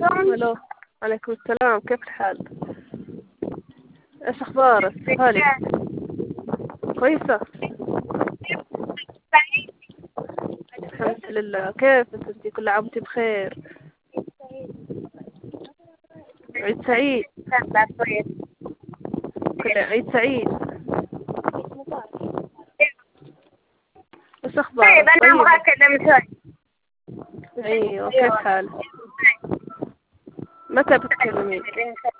الو. عليكم السلام، كيف الحال؟ ايش اخبارك؟ كيف حالك؟ كويسة الحمد لله. كيف انتي؟ كل عام وانتي بخير. عيد سعيد. كل عيد سعيد. ايش اخبارك؟ طيب أنا أبغى أكلم شوي. ايوه، كيف حالك؟ متى بتكلمين؟